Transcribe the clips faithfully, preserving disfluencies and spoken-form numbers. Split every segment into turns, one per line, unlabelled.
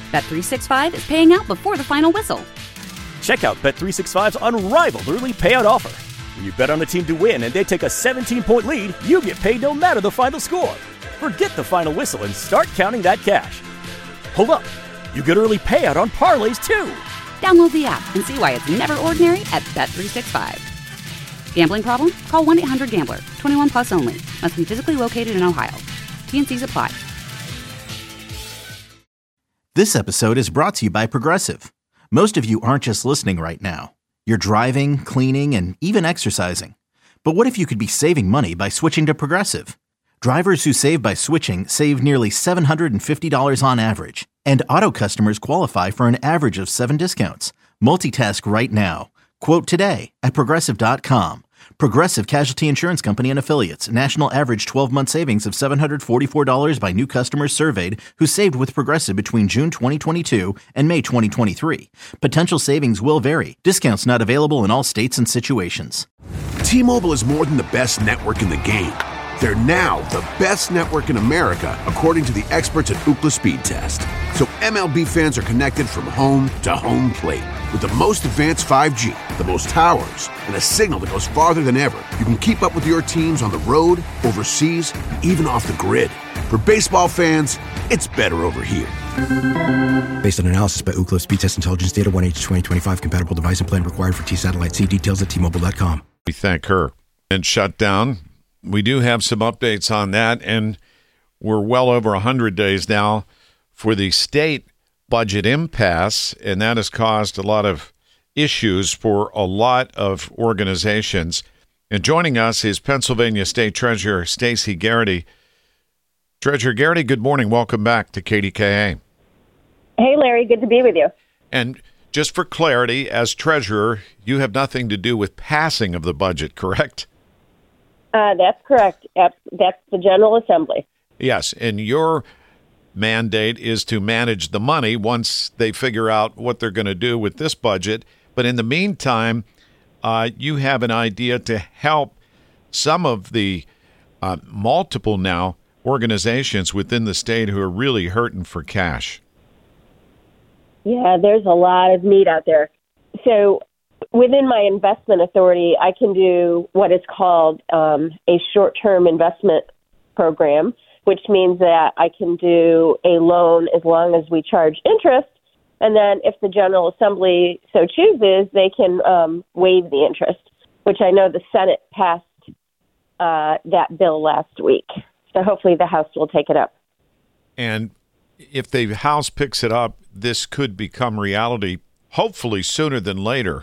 Bet three sixty-five is paying out before the final whistle.
Check out Bet three sixty-five's unrivaled early payout offer. When you bet on a team to win and they take a seventeen-point lead, you get paid no matter the final score. Forget the final whistle and start counting that cash. Hold up. You get early payout on parlays, too.
Download the app and see why it's never ordinary at Bet three sixty-five. Gambling problem? Call one eight hundred gambler. twenty-one plus only. Must be physically located in Ohio. T N Cs apply.
This episode is brought to you by Progressive. Most of you aren't just listening right now. You're driving, cleaning, and even exercising. But what if you could be saving money by switching to Progressive? Drivers who save by switching save nearly seven hundred fifty dollars on average. And auto customers qualify for an average of seven discounts. Multitask right now. Quote today at Progressive dot com. Progressive Casualty Insurance Company and Affiliates. National average twelve-month savings of seven hundred forty-four dollars by new customers surveyed who saved with Progressive between June twenty twenty-two and May twenty twenty-three. Potential savings will vary. Discounts not available in all states and situations.
T-Mobile is more than the best network in the game. They're now the best network in America, according to the experts at Ookla Speed Test. So M L B fans are connected from home to home plate. With the most advanced five G, the most towers, and a signal that goes farther than ever, you can keep up with your teams on the road, overseas, and even off the grid. For baseball fans, it's better over here.
Based on analysis by Ookla Speed Test Intelligence Data, one H twenty twenty-five compatible device and plan required for T-Satellite. See details at T Mobile dot com.
We thank her. And shut down. We do have some updates on that, and we're well over one hundred days now for the state budget impasse, and that has caused a lot of issues for a lot of organizations. And joining us is Pennsylvania State Treasurer Stacey Garrity. Treasurer Garrity, good morning. Welcome back to K D K A.
Hey, Larry. Good to be with you.
And just for clarity, as treasurer, you have nothing to do with passing of the budget, correct?
Uh, that's correct. That's the General Assembly.
Yes, and your mandate is to manage the money once they figure out what they're going to do with this budget. But in the meantime, uh, you have an idea to help some of the uh, multiple now organizations within the state who are really hurting for cash.
Yeah, there's a lot of need out there. So within my investment authority, I can do what is called um, a short-term investment program, which means that I can do a loan as long as we charge interest. And then if the General Assembly so chooses, they can um, waive the interest, which I know the Senate passed uh, that bill last week. So hopefully the House will take it up.
And if the House picks it up, this could become reality, hopefully sooner than later.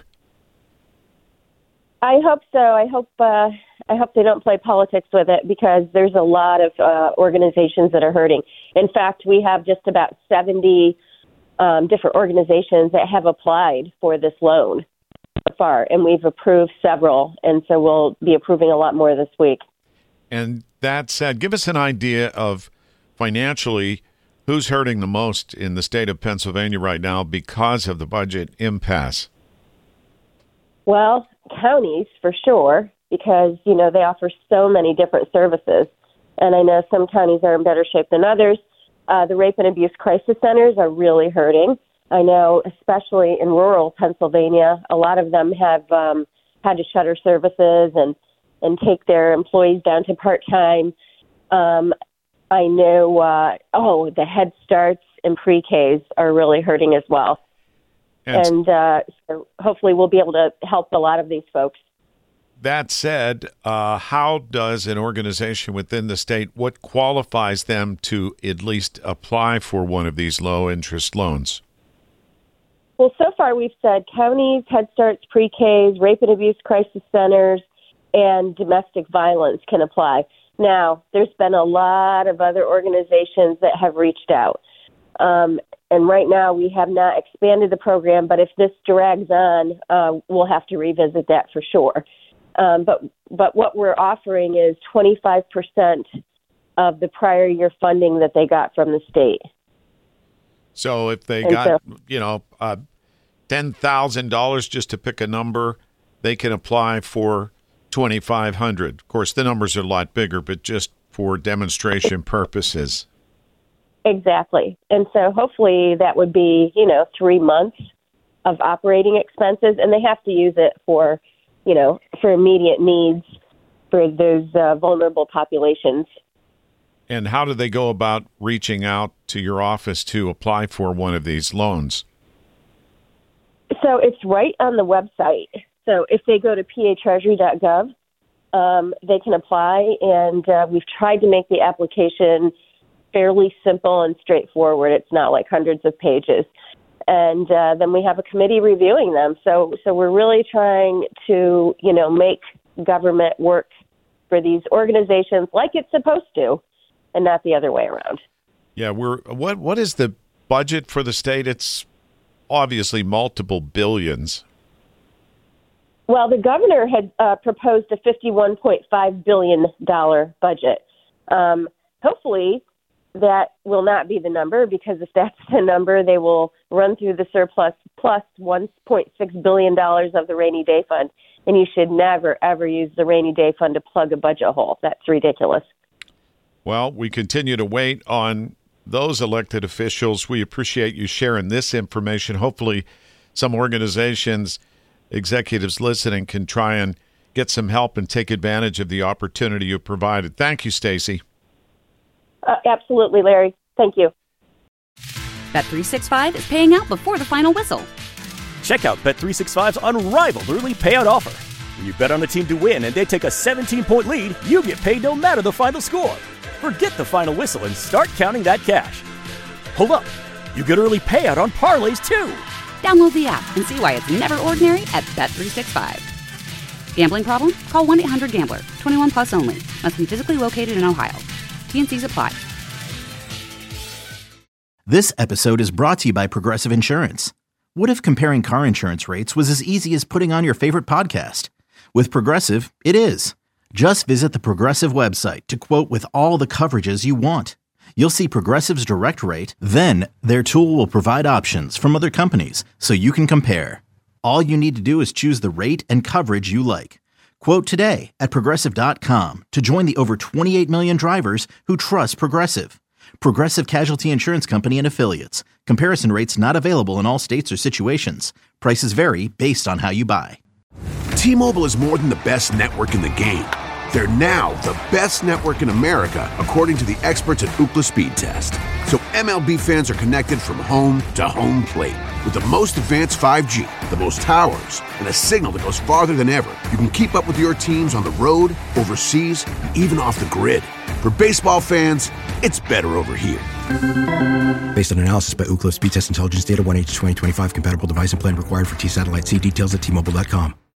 I hope so. I hope uh, I hope they don't play politics with it, because there's a lot of uh, organizations that are hurting. In fact, we have just about seventy um, different organizations that have applied for this loan so far, and we've approved several, and so we'll be approving a lot more this week.
And that said, give us an idea of financially who's hurting the most in the state of Pennsylvania right now because of the budget impasse.
Well, counties for sure, because, you know, they offer so many different services. And I know some counties are in better shape than others. Uh, the rape and abuse crisis centers are really hurting. I know, especially in rural Pennsylvania, a lot of them have um, had to shutter services and, and take their employees down to part-time. Um, I know, uh, oh, the Head Starts and pre-Ks are really hurting as well. And, and uh, so hopefully we'll be able to help a lot of these folks.
That said, uh, how does an organization within the state, what qualifies them to at least apply for one of these low-interest loans?
Well, so far we've said counties, Head Starts, pre-Ks, rape and abuse crisis centers, and domestic violence can apply. Now, there's been a lot of other organizations that have reached out. Um, and right now we have not expanded the program, but if this drags on, uh, we'll have to revisit that for sure. Um, but but what we're offering is twenty-five percent of the prior year funding that they got from the state.
So if they
and
got,
so,
you know, uh, ten thousand dollars, just to pick a number, they can apply for twenty-five hundred dollars. Of course, the numbers are a lot bigger, but just for demonstration purposes.
Exactly. And so hopefully that would be, you know, three months of operating expenses, and they have to use it for, you know, for immediate needs for those uh, vulnerable populations.
And how do they go about reaching out to your office to apply for one of these loans?
So it's right on the website. So if they go to p a treasury dot gov, um, they can apply, and uh, we've tried to make the application fairly simple and straightforward. It's not like hundreds of pages. And uh, then we have a committee reviewing them. So so we're really trying to, you know, make government work for these organizations like it's supposed to, and not the other way around.
Yeah, we're what what is the budget for the state? It's obviously multiple billions.
Well, the governor had uh, proposed a fifty-one point five billion dollars budget. Um, hopefully that will not be the number, because if that's the number, they will run through the surplus plus one point six billion dollars of the rainy day fund. And you should never, ever use the rainy day fund to plug a budget hole. That's ridiculous.
Well, we continue to wait on those elected officials. We appreciate you sharing this information. Hopefully some organizations, executives listening, can try and get some help and take advantage of the opportunity you provided. Thank you, Stacey.
Uh, absolutely, Larry. Thank you.
Bet three sixty-five is paying out before the final whistle.
Check out Bet three sixty-five's unrivaled early payout offer. When you bet on a team to win and they take a seventeen-point lead, you get paid no matter the final score. Forget the final whistle and start counting that cash. Hold up. You get early payout on parlays, too.
Download the app and see why it's never ordinary at Bet three sixty-five. Gambling problem? Call one eight hundred gambler. twenty-one plus only. Must be physically located in Ohio. T N Cs apply.
This episode is brought to you by Progressive Insurance. What if comparing car insurance rates was as easy as putting on your favorite podcast? With Progressive, it is. Just visit the Progressive website to quote with all the coverages you want. You'll see Progressive's direct rate, then their tool will provide options from other companies so you can compare. All you need to do is choose the rate and coverage you like. Quote today at Progressive dot com to join the over twenty-eight million drivers who trust Progressive. Progressive Casualty Insurance Company and Affiliates. Comparison rates not available in all states or situations. Prices vary based on how you buy.
T-Mobile is more than the best network in the game. They're now the best network in America, according to the experts at Ookla Speed Test. So M L B fans are connected from home to home plate. With the most advanced five G, the most towers, and a signal that goes farther than ever, you can keep up with your teams on the road, overseas, and even off the grid. For baseball fans, it's better over here.
Based on analysis by Ookla Speed Test Intelligence Data, one H twenty twenty-five compatible device and plan required for T-Satellite. See details at T Mobile dot com.